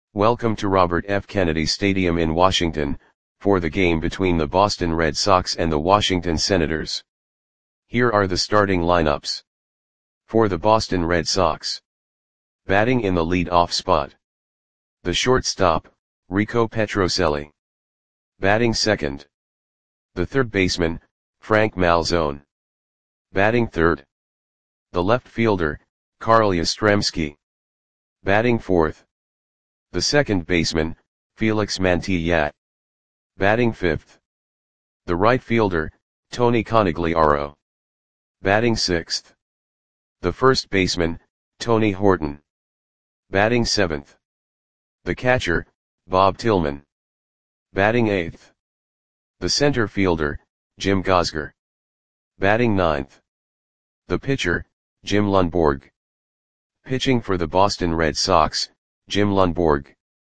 Welcome to Robert F. Kennedy Stadium in Washington, for the game between the Boston Red Sox and the Washington Senators. Here are the starting lineups. For the Boston Red Sox. Batting in the lead-off spot. The shortstop, Rico Petrocelli. Batting second. The third baseman, Frank Malzone. Batting third. The left fielder, Carl Yastrzemski. Batting fourth. The second baseman, Felix Mantilla. Batting fifth. The right fielder, Tony Conigliaro. Batting sixth. The first baseman, Tony Horton. Batting seventh. The catcher, Bob Tillman. Batting eighth. The center fielder, Jim Gosger. Batting ninth. The pitcher, Jim Lundborg. Pitching for the Boston Red Sox, Jim Lundborg.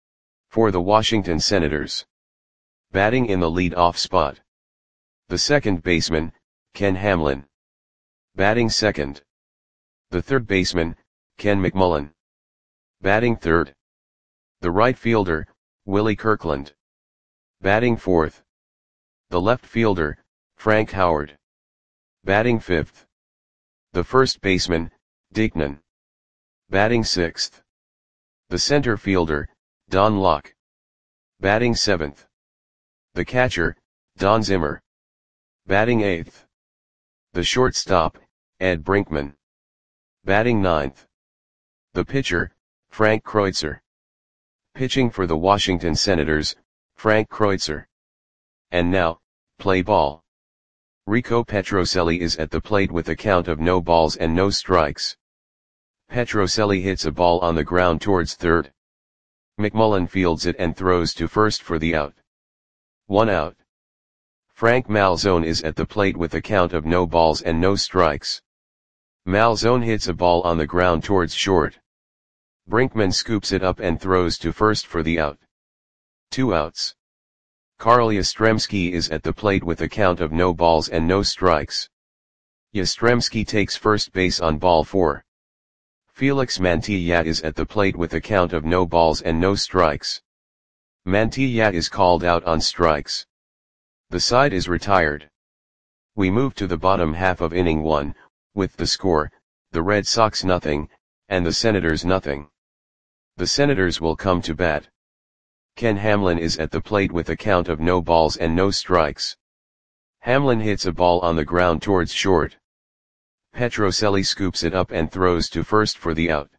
For the Washington Senators. Batting in the lead-off spot. The second baseman, Ken Hamlin. Batting second. The third baseman, Ken McMullen. Batting third. The right fielder, Willie Kirkland. Batting fourth. The left fielder, Frank Howard. Batting fifth. The first baseman, Dick Nunn. Batting sixth. The center fielder, Don Locke. Batting seventh. The catcher, Don Zimmer. Batting eighth. The shortstop, Ed Brinkman. Batting ninth. The pitcher, Frank Kreutzer. Pitching for the Washington Senators, Frank Kreutzer. And now, play ball. Rico Petrocelli is at the plate with a count of no balls and no strikes. Petrocelli hits a ball on the ground towards third. McMullen fields it and throws to first for the out. 1 out. Frank Malzone is at the plate with a count of no balls and no strikes. Malzone hits a ball on the ground towards short. Brinkman scoops it up and throws to first for the out. 2 outs. Carl Yastrzemski is at the plate with a count of no balls and no strikes. Yastrzemski takes first base on ball 4. Felix Mantilla is at the plate with a count of no balls and no strikes. Mantilla is called out on strikes. The side is retired. We move to the bottom half of inning 1, with the score, the Red Sox nothing, and the Senators nothing. The Senators will come to bat. Ken Hamlin is at the plate with a count of no balls and no strikes. Hamlin hits a ball on the ground towards short. Petrocelli scoops it up and throws to first for the out.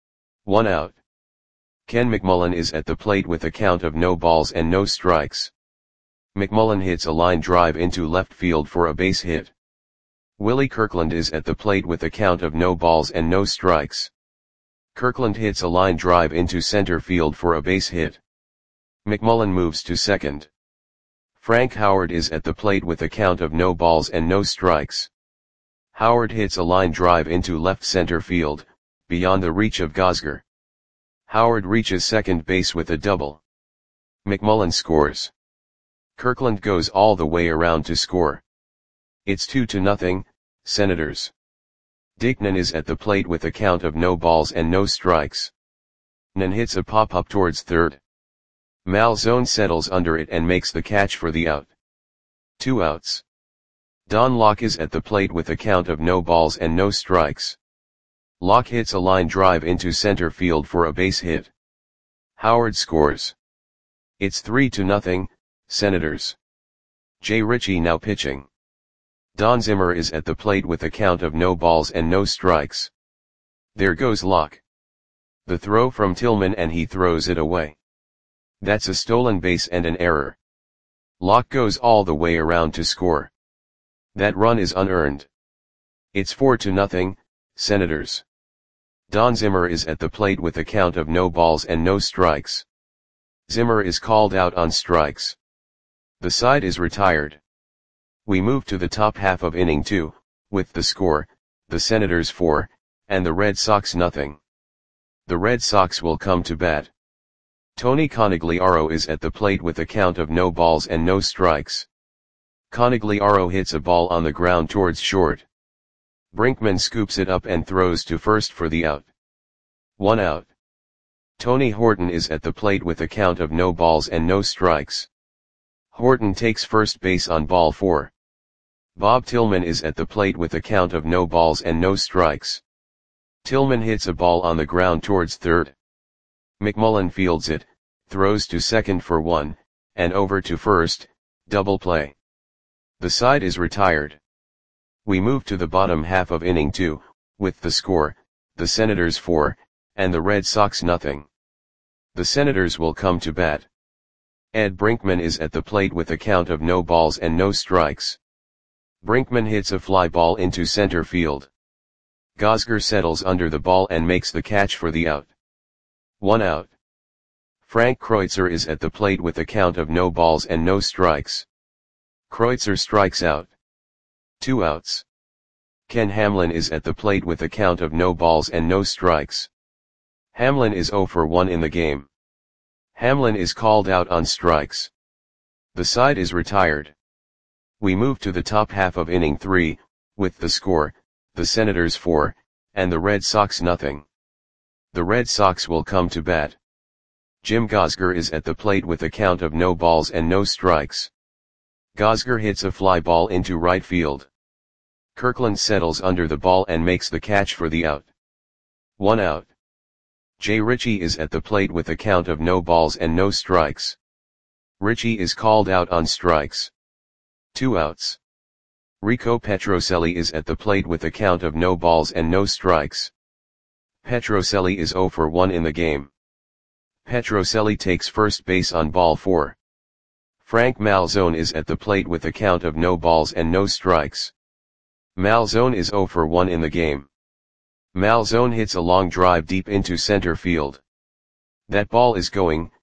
1 out. Ken McMullen is at the plate with a count of no balls and no strikes. McMullen hits a line drive into left field for a base hit. Willie Kirkland is at the plate with a count of no balls and no strikes. Kirkland hits a line drive into center field for a base hit. McMullen moves to second. Frank Howard is at the plate with a count of no balls and no strikes. Howard hits a line drive into left center field, beyond the reach of Gosger. Howard reaches second base with a double. McMullen scores. Kirkland goes all the way around to score. It's 2-0, Senators. Dick Nunn is at the plate with a count of no balls and no strikes. Nunn hits a pop-up towards third. Malzone settles under it and makes the catch for the out. 2 outs. Don Locke is at the plate with a count of no balls and no strikes. Locke hits a line drive into center field for a base hit. Howard scores. It's 3-0, Senators. Jay Ritchie now pitching. Don Zimmer is at the plate with a count of no balls and no strikes. There goes Locke. The throw from Tillman and he throws it away. That's a stolen base and an error. Locke goes all the way around to score. That run is unearned. It's 4-0, Senators. Don Zimmer is at the plate with a count of no balls and no strikes. Zimmer is called out on strikes. The side is retired. We move to the top half of inning 2, with the score, the Senators 4, and the Red Sox nothing. The Red Sox will come to bat. Tony Conigliaro is at the plate with a count of no balls and no strikes. Conigliaro hits a ball on the ground towards short. Brinkman scoops it up and throws to first for the out. 1 out. Tony Horton is at the plate with a count of no balls and no strikes. Horton takes first base on ball 4. Bob Tillman is at the plate with a count of no balls and no strikes. Tillman hits a ball on the ground towards third. McMullen fields it, throws to second for 1, and over to first, double play. The side is retired. We move to the bottom half of inning 2, with the score, the Senators 4, and the Red Sox nothing. The Senators will come to bat. Ed Brinkman is at the plate with a count of no balls and no strikes. Brinkman hits a fly ball into center field. Gosger settles under the ball and makes the catch for the out. 1 out. Frank Kreutzer is at the plate with a count of no balls and no strikes. Kreutzer strikes out. 2 outs. Ken Hamlin is at the plate with a count of no balls and no strikes. Hamlin is 0 for 1 in the game. Hamlin is called out on strikes. The side is retired. We move to the top half of inning 3, with the score, the Senators 4, and the Red Sox nothing. The Red Sox will come to bat. Jim Gosger is at the plate with a count of no balls and no strikes. Gosger hits a fly ball into right field. Kirkland settles under the ball and makes the catch for the out. 1 out. Jay Ritchie is at the plate with a count of no balls and no strikes. Ritchie is called out on strikes. 2 outs. Rico Petrocelli is at the plate with a count of no balls and no strikes. Petrocelli is 0 for 1 in the game. Petrocelli takes first base on ball 4. Frank Malzone is at the plate with a count of no balls and no strikes. Malzone is 0 for 1 in the game. Malzone hits a long drive deep into center field. That ball is gone.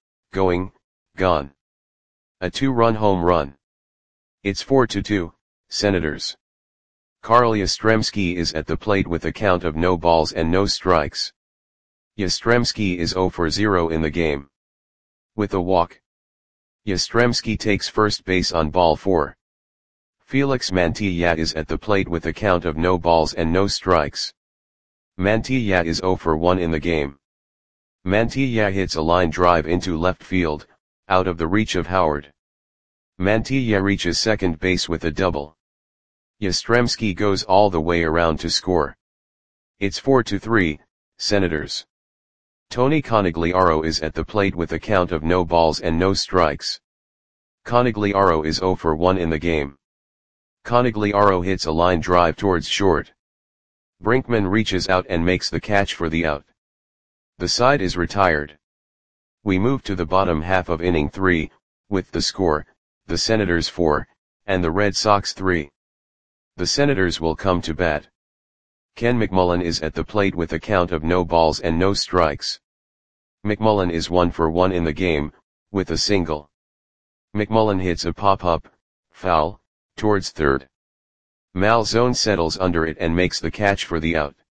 A 2-run home run. It's 4-2, Senators. Carl Yastrzemski is at the plate with a count of no balls and no strikes. Yastrzemski is 0 for 0 in the game. With a walk. Yastrzemski takes first base on ball 4. Felix Mantilla is at the plate with a count of no balls and no strikes. Mantilla is 0 for 1 in the game. Mantilla hits a line drive into left field, out of the reach of Howard. Mantilla reaches second base with a double. Yastrzemski goes all the way around to score. It's 4-3, Senators. Tony Conigliaro is at the plate with a count of no balls and no strikes. Conigliaro is 0 for 1 in the game. Conigliaro hits a line drive towards short. Brinkman reaches out and makes the catch for the out. The side is retired. We move to the bottom half of inning 3, with the score, the Senators 4, and the Red Sox 3. The Senators will come to bat. Ken McMullen is at the plate with a count of no balls and no strikes. McMullen is 1 for 1 in the game, with a single. McMullen hits a pop-up, foul, towards third. Malzone settles under it and makes the catch for the out.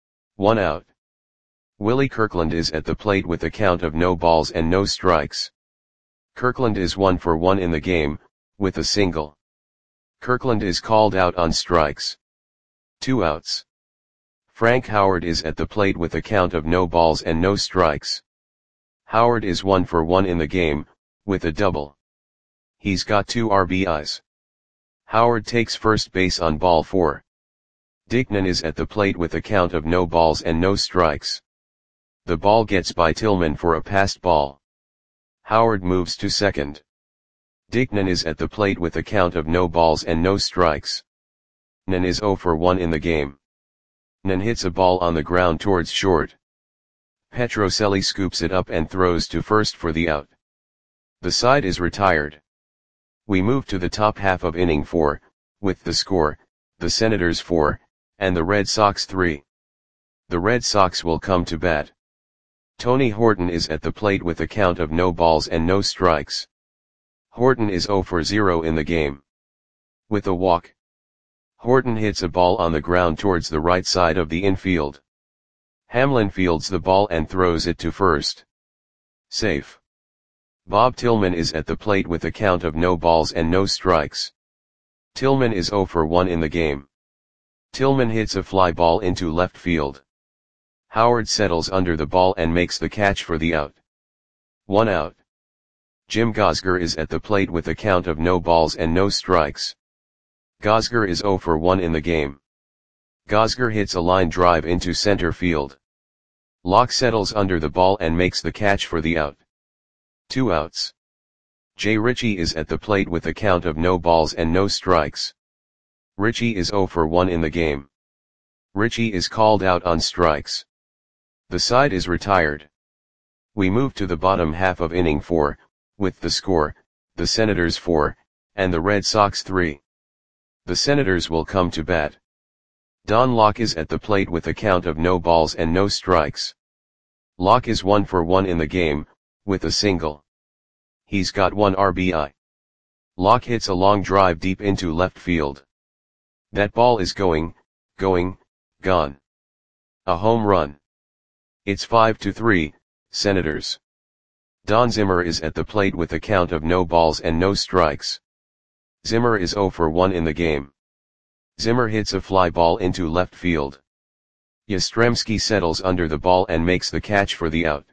1 out. Willie Kirkland is at the plate with a count of no balls and no strikes. Kirkland is 1 for 1 in the game, with a single. Kirkland is called out on strikes. 2 outs. Frank Howard is at the plate with a count of no balls and no strikes. Howard is 1 for 1 in the game, with a double. He's got 2 RBIs. Howard takes first base on ball 4. Dickman is at the plate with a count of no balls and no strikes. The ball gets by Tillman for a passed ball. Howard moves to second. Dickman is at the plate with a count of no balls and no strikes. Nan is 0 for 1 in the game. Nan hits a ball on the ground towards short. Petrocelli scoops it up and throws to first for the out. The side is retired. We move to the top half of inning 4, with the score, the Senators 4, and the Red Sox 3. The Red Sox will come to bat. Tony Horton is at the plate with a count of no balls and no strikes. Horton is 0 for 0 in the game. With a walk. Horton hits a ball on the ground towards the right side of the infield. Hamlin fields the ball and throws it to first. Safe. Bob Tillman is at the plate with a count of no balls and no strikes. Tillman is 0 for 1 in the game. Tillman hits a fly ball into left field. Howard settles under the ball and makes the catch for the out. 1 out. Jim Gosger is at the plate with a count of no balls and no strikes. Gosger is 0 for 1 in the game. Gosger hits a line drive into center field. Locke settles under the ball and makes the catch for the out. 2 outs. Jay Ritchie is at the plate with a count of no balls and no strikes. Ritchie is 0 for 1 in the game. Ritchie is called out on strikes. The side is retired. We move to the bottom half of inning 4, with the score, the Senators 4, and the Red Sox 3. The Senators will come to bat. Don Locke is at the plate with a count of no balls and no strikes. Locke is 1 for 1 in the game, with a single. He's got 1 RBI. Locke hits a long drive deep into left field. That ball is gone. A home run. It's 5-3, Senators. Don Zimmer is at the plate with a count of no balls and no strikes. Zimmer is 0 for 1 in the game. Zimmer hits a fly ball into left field. Yastrzemski settles under the ball and makes the catch for the out.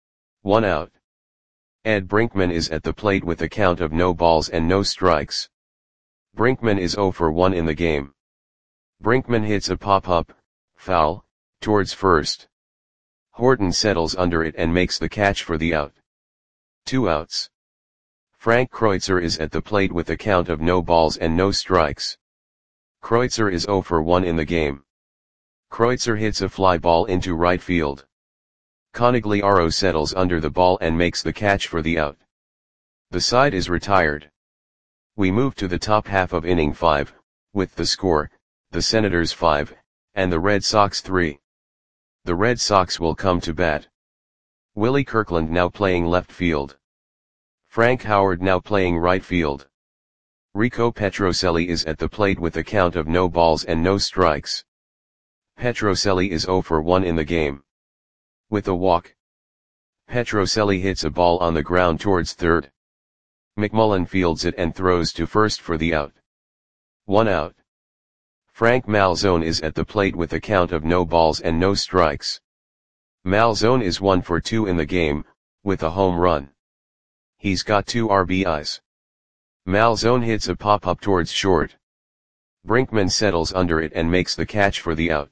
1 out. Ed Brinkman is at the plate with a count of no balls and no strikes. Brinkman is 0 for 1 in the game. Brinkman hits a pop-up, foul, towards first. Horton settles under it and makes the catch for the out. 2 outs. Frank Kreutzer is at the plate with a count of no balls and no strikes. Kreutzer is 0 for 1 in the game. Kreutzer hits a fly ball into right field. Conigliaro settles under the ball and makes the catch for the out. The side is retired. We move to the top half of inning 5, with the score, the Senators 5, and the Red Sox 3. The Red Sox will come to bat. Willie Kirkland now playing left field. Frank Howard now playing right field. Rico Petrocelli is at the plate with a count of no balls and no strikes. Petrocelli is 0 for 1 in the game. With a walk. Petrocelli hits a ball on the ground towards third. McMullen fields it and throws to first for the out. 1 out. Frank Malzone is at the plate with a count of no balls and no strikes. Malzone is 1 for 2 in the game, with a home run. He's got 2 RBIs. Malzone hits a pop-up towards short. Brinkman settles under it and makes the catch for the out.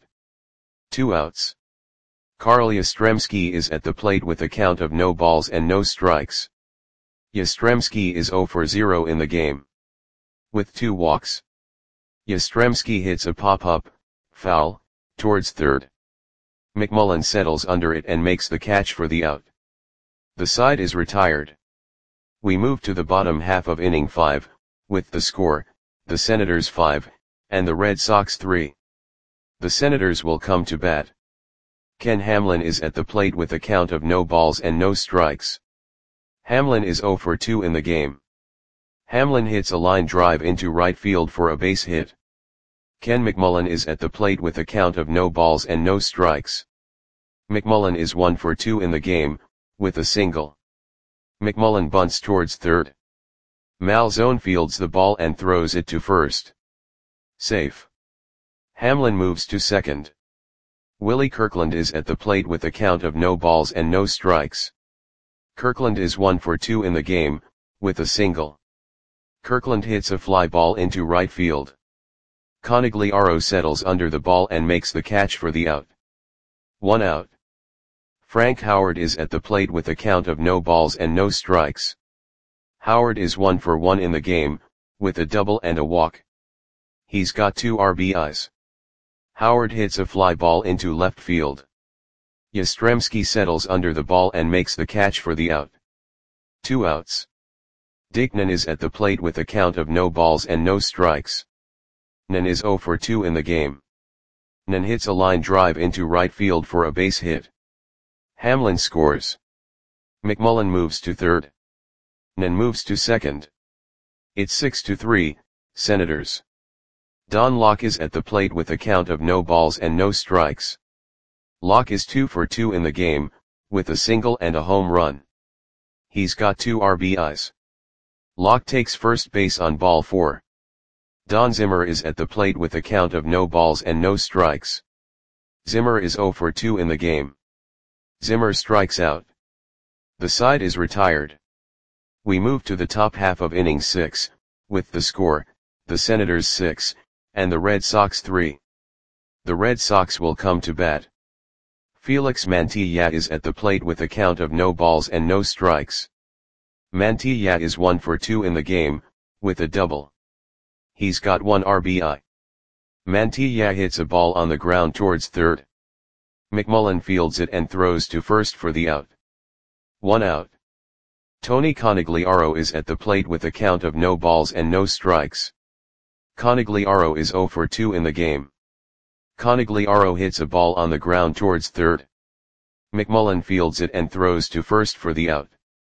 2 outs. Carl Yastrzemski is at the plate with a count of no balls and no strikes. Yastrzemski is 0 for 0 in the game. With 2 walks. Yastrzemski hits a pop-up, foul, towards third. McMullen settles under it and makes the catch for the out. The side is retired. We move to the bottom half of inning 5, with the score, the Senators 5, and the Red Sox 3. The Senators will come to bat. Ken Hamlin is at the plate with a count of no balls and no strikes. Hamlin is 0 for 2 in the game. Hamlin hits a line drive into right field for a base hit. Ken McMullen is at the plate with a count of no balls and no strikes. McMullen is 1 for 2 in the game, with a single. McMullen bunts towards third. Malzone fields the ball and throws it to first. Safe. Hamlin moves to second. Willie Kirkland is at the plate with a count of no balls and no strikes. Kirkland is 1 for 2 in the game, with a single. Kirkland hits a fly ball into right field. Conigliaro settles under the ball and makes the catch for the out. 1 out. Frank Howard is at the plate with a count of no balls and no strikes. Howard is 1 for 1 in the game, with a double and a walk. He's got 2 RBIs. Howard hits a fly ball into left field. Yastrzemski settles under the ball and makes the catch for the out. 2 outs. Dick Nen is at the plate with a count of no balls and no strikes. Nen is 0 for 2 in the game. Nen hits a line drive into right field for a base hit. Hamlin scores. McMullen moves to third. Nen moves to second. It's 6-3, Senators. Don Locke is at the plate with a count of no balls and no strikes. Locke is 2 for 2 in the game, with a single and a home run. He's got 2 RBIs. Locke takes first base on ball 4. Don Zimmer is at the plate with a count of no balls and no strikes. Zimmer is 0 for 2 in the game. Zimmer strikes out. The side is retired. We move to the top half of inning 6, with the score, the Senators 6, and the Red Sox 3. The Red Sox will come to bat. Felix Mantilla is at the plate with a count of no balls and no strikes. Mantilla is 1 for 2 in the game, with a double. He's got 1 RBI. Mantilla hits a ball on the ground towards third. McMullen fields it and throws to first for the out. 1 out. Tony Conigliaro is at the plate with a count of no balls and no strikes. Conigliaro is 0 for 2 in the game. Conigliaro hits a ball on the ground towards third. McMullen fields it and throws to first for the out.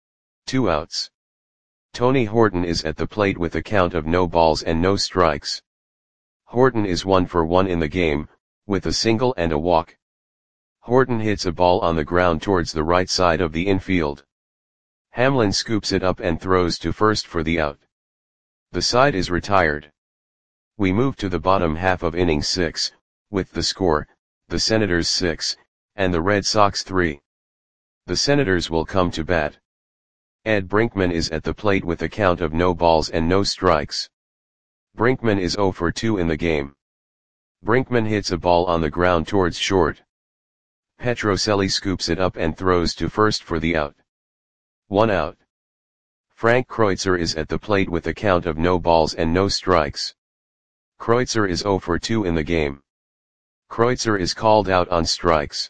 2 outs. Tony Horton is at the plate with a count of no balls and no strikes. Horton is 1 for 1 in the game, with a single and a walk. Horton hits a ball on the ground towards the right side of the infield. Hamlin scoops it up and throws to first for the out. The side is retired. We move to the bottom half of inning 6, with the score, the Senators 6, and the Red Sox 3. The Senators will come to bat. Ed Brinkman is at the plate with a count of no balls and no strikes. Brinkman is 0 for 2 in the game. Brinkman hits a ball on the ground towards short. Petrocelli scoops it up and throws to first for the out. 1 out. Frank Kreutzer is at the plate with a count of no balls and no strikes. Kreutzer is 0 for 2 in the game. Kreutzer is called out on strikes.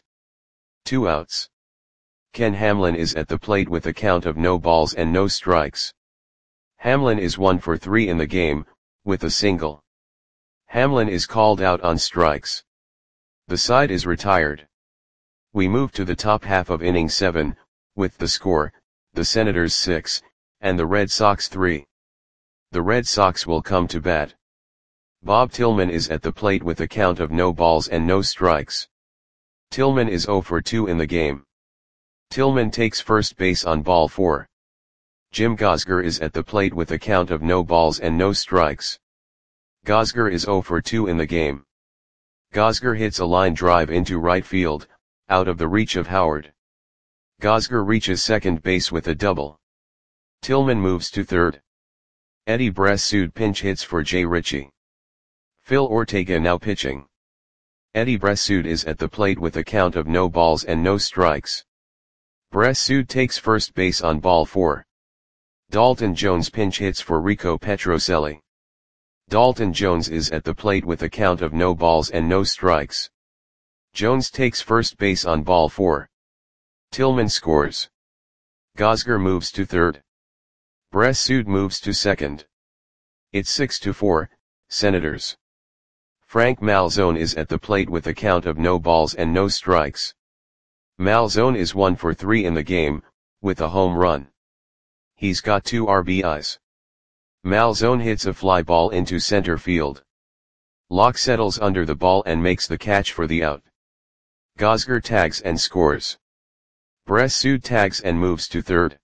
2 outs. Ken Hamlin is at the plate with a count of no balls and no strikes. Hamlin is 1 for 3 in the game, with a single. Hamlin is called out on strikes. The side is retired. We move to the top half of inning 7, with the score, the Senators 6, and the Red Sox 3. The Red Sox will come to bat. Bob Tillman is at the plate with a count of no balls and no strikes. Tillman is 0 for 2 in the game. Tillman takes first base on ball 4. Jim Gosger is at the plate with a count of no balls and no strikes. Gosger is 0 for 2 in the game. Gosger hits a line drive into right field, out of the reach of Howard. Gosger reaches second base with a double. Tillman moves to third. Eddie Bressud pinch hits for Jay Ritchie. Phil Ortega now pitching. Eddie Bressud is at the plate with a count of no balls and no strikes. Bressud takes first base on ball 4. Dalton Jones pinch hits for Rico Petrocelli. Dalton Jones is at the plate with a count of no balls and no strikes. Jones takes first base on ball 4. Tillman scores. Gosger moves to third. Bressud moves to second. It's 6-4, Senators. Frank Malzone is at the plate with a count of no balls and no strikes. Malzone is 1 for 3 in the game, with a home run. He's got 2 RBIs. Malzone hits a fly ball into center field. Locke settles under the ball and makes the catch for the out. Gosger tags and scores. Bressud tags and moves to third.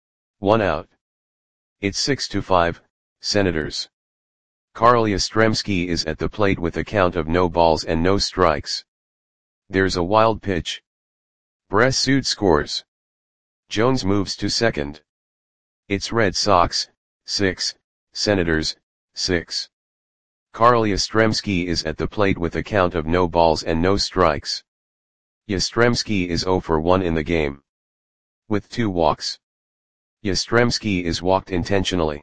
1 out. It's 6-5, Senators. Carl Yastrzemski is at the plate with a count of no balls and no strikes. There's a wild pitch. Bressud scores. Jones moves to second. It's Red Sox, 6, Senators, 6. Carl Yastrzemski is at the plate with a count of no balls and no strikes. Yastrzemski is 0 for 1 in the game. With 2 walks. Yastrzemski is walked intentionally.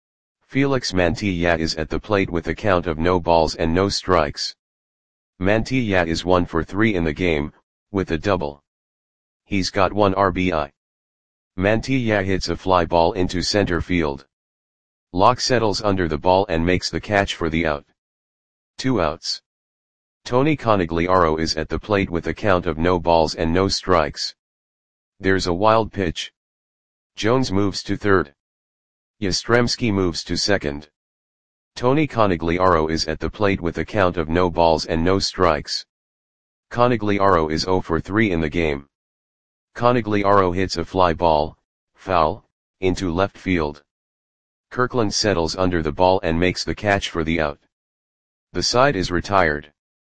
Felix Mantilla is at the plate with a count of no balls and no strikes. Mantilla is 1 for 3 in the game, with a double. He's got 1 RBI. Mantilla hits a fly ball into center field. Locke settles under the ball and makes the catch for the out. 2 outs. Tony Conigliaro is at the plate with a count of no balls and no strikes. There's a wild pitch. Jones moves to third. Yastrzemski moves to second. Tony Conigliaro is at the plate with a count of no balls and no strikes. Conigliaro is 0 for 3 in the game. Conigliaro hits a fly ball, foul, into left field. Kirkland settles under the ball and makes the catch for the out. The side is retired.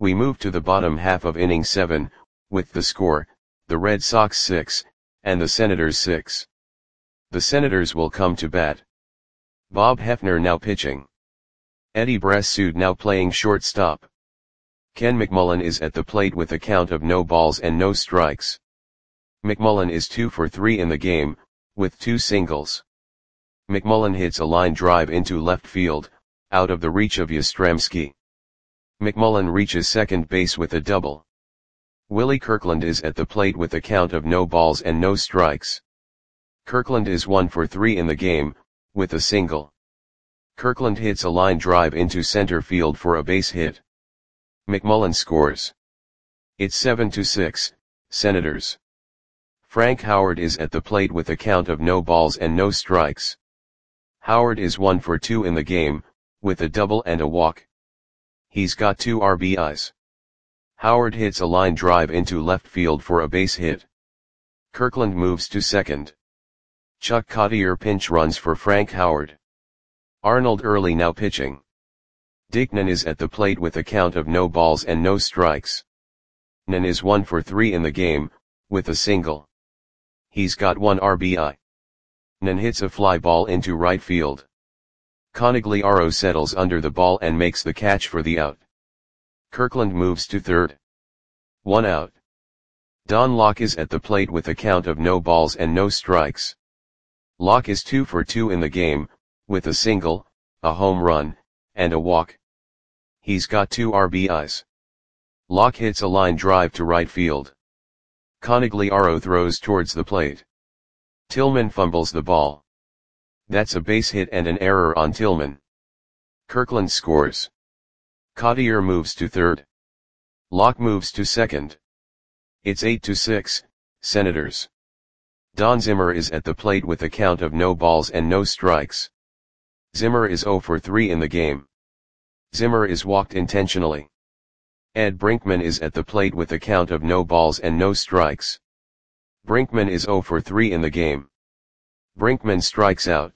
We move to the bottom half of inning 7, with the score, the Red Sox 6, and the Senators 6. The Senators will come to bat. Bob Hefner now pitching. Eddie Bressud now playing shortstop. Ken McMullen is at the plate with a count of no balls and no strikes. McMullen is 2 for 3 in the game, with 2 singles. McMullen hits a line drive into left field, out of the reach of Yastrzemski. McMullen reaches second base with a double. Willie Kirkland is at the plate with a count of no balls and no strikes. Kirkland is 1 for 3 in the game, with a single. Kirkland hits a line drive into center field for a base hit. McMullen scores. It's 7-6, Senators. Frank Howard is at the plate with a count of no balls and no strikes. Howard is 1 for 2 in the game, with a double and a walk. He's got 2 RBIs. Howard hits a line drive into left field for a base hit. Kirkland moves to second. Chuck Cottier pinch runs for Frank Howard. Arnold Early now pitching. Dick Nen is at the plate with a count of no balls and no strikes. Nen is 1 for 3 in the game, with a single. He's got 1 RBI. Nen hits a fly ball into right field. Conigliaro settles under the ball and makes the catch for the out. Kirkland moves to third. 1 out. Don Locke is at the plate with a count of no balls and no strikes. Locke is 2 for 2 in the game, with a single, a home run, and a walk. He's got 2 RBIs. Locke hits a line drive to right field. Conigliaro throws towards the plate. Tillman fumbles the ball. That's a base hit and an error on Tillman. Kirkland scores. Cottier moves to third. Locke moves to second. It's 8-6, Senators. Don Zimmer is at the plate with a count of no balls and no strikes. Zimmer is 0 for 3 in the game. Zimmer is walked intentionally. Ed Brinkman is at the plate with a count of no balls and no strikes. Brinkman is 0 for 3 in the game. Brinkman strikes out.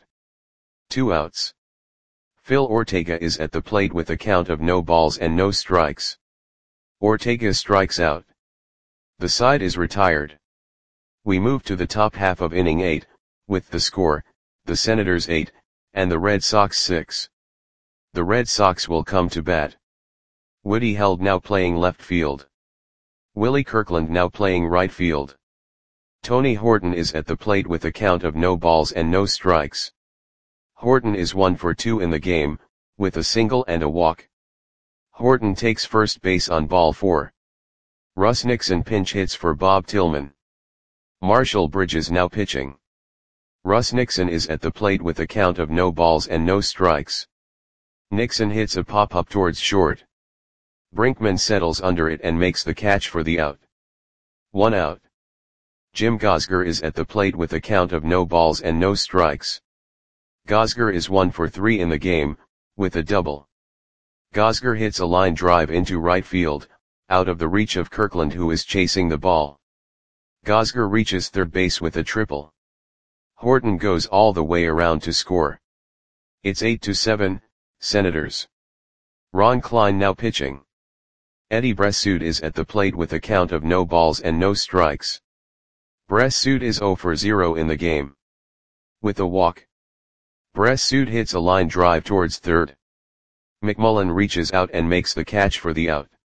2 outs. Phil Ortega is at the plate with a count of no balls and no strikes. Ortega strikes out. The side is retired. We move to the top half of inning 8, with the score, the Senators 8, and the Red Sox 6. The Red Sox will come to bat. Woody Held now playing left field. Willie Kirkland now playing right field. Tony Horton is at the plate with a count of no balls and no strikes. Horton is 1 for 2 in the game, with a single and a walk. Horton takes first base on ball 4. Russ Nixon pinch hits for Bob Tillman. Marshall Bridges now pitching. Russ Nixon is at the plate with a count of no balls and no strikes. Nixon hits a pop-up towards short. Brinkman settles under it and makes the catch for the out. 1 out. Jim Gosger is at the plate with a count of no balls and no strikes. Gosger is 1 for 3 in the game, with a double. Gosger hits a line drive into right field, out of the reach of Kirkland who is chasing the ball. Gosger reaches third base with a triple. Horton goes all the way around to score. It's 8-7, Senators. Ron Klein now pitching. Eddie Bressud is at the plate with a count of no balls and no strikes. Bressud is 0 for 0 in the game. With a walk. Bressud hits a line drive towards third. McMullen reaches out and makes the catch for the out.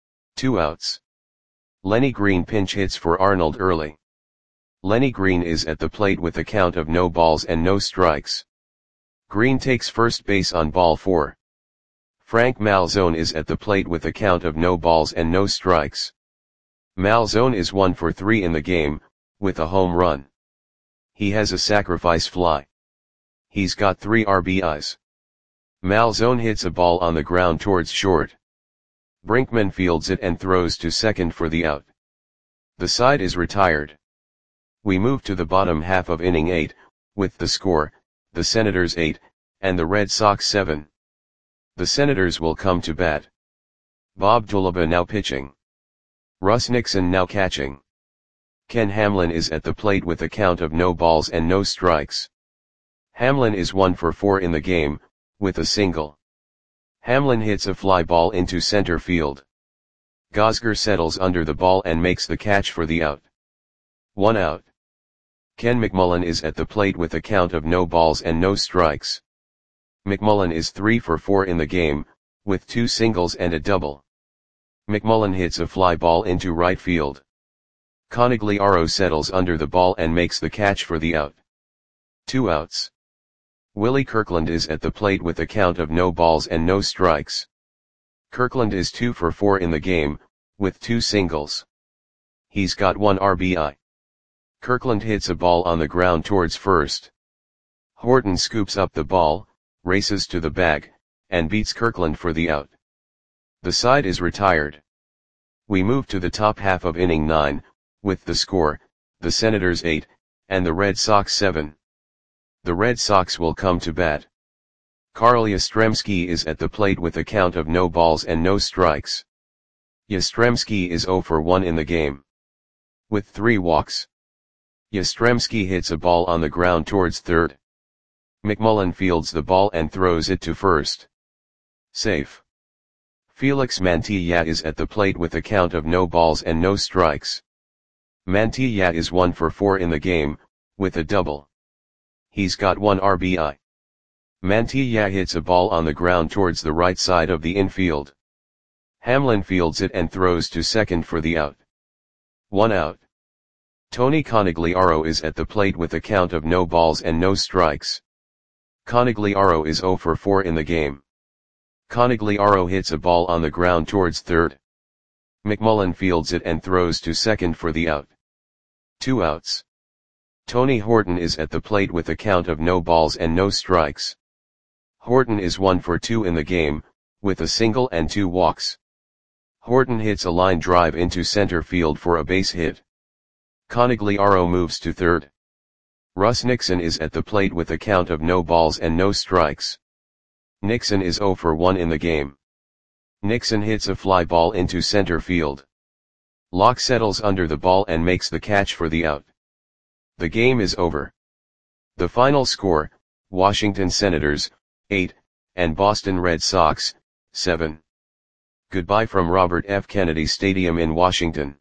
2 outs. Lenny Green pinch hits for Arnold Early. Lenny Green is at the plate with a count of no balls and no strikes. Green takes first base on ball 4. Frank Malzone is at the plate with a count of no balls and no strikes. Malzone is 1 for 3 in the game, with a home run. He has a sacrifice fly. He's got 3 RBIs. Malzone hits a ball on the ground towards short. Brinkman fields it and throws to second for the out. The side is retired. We move to the bottom half of inning 8, with the score, the Senators 8, and the Red Sox 7. The Senators will come to bat. Bob Tulaba now pitching. Russ Nixon now catching. Ken Hamlin is at the plate with a count of no balls and no strikes. Hamlin is 1 for 4 in the game, with a single. Hamlin hits a fly ball into center field. Gosger settles under the ball and makes the catch for the out. 1 out. Ken McMullen is at the plate with a count of no balls and no strikes. McMullen is 3 for 4 in the game, with 2 singles and a double. McMullen hits a fly ball into right field. Conigliaro settles under the ball and makes the catch for the out. 2 outs. Willie Kirkland is at the plate with a count of no balls and no strikes. Kirkland is 2 for 4 in the game, with 2 singles. He's got 1 RBI. Kirkland hits a ball on the ground towards first. Horton scoops up the ball, races to the bag, and beats Kirkland for the out. The side is retired. We move to the top half of inning 9, with the score, the Senators 8, and the Red Sox 7. The Red Sox will come to bat. Carl Yastrzemski is at the plate with a count of no balls and no strikes. Yastrzemski is 0 for 1 in the game, with 3 walks. Yastrzemski hits a ball on the ground towards third. McMullen fields the ball and throws it to first. Safe. Felix Mantilla is at the plate with a count of no balls and no strikes. Mantilla is 1 for 4 in the game, with a double. He's got 1 RBI. Mantilla hits a ball on the ground towards the right side of the infield. Hamlin fields it and throws to second for the out. 1 out. Tony Conigliaro is at the plate with a count of no balls and no strikes. Conigliaro is 0 for 4 in the game. Conigliaro hits a ball on the ground towards third. McMullen fields it and throws to second for the out. 2 outs. Tony Horton is at the plate with a count of no balls and no strikes. Horton is 1 for 2 in the game, with a single and 2 walks. Horton hits a line drive into center field for a base hit. Conigliaro moves to third. Russ Nixon is at the plate with a count of no balls and no strikes. Nixon is 0 for 1 in the game. Nixon hits a fly ball into center field. Locke settles under the ball and makes the catch for the out. The game is over. The final score, Washington Senators, 8, and Boston Red Sox, 7. Goodbye from Robert F. Kennedy Stadium in Washington.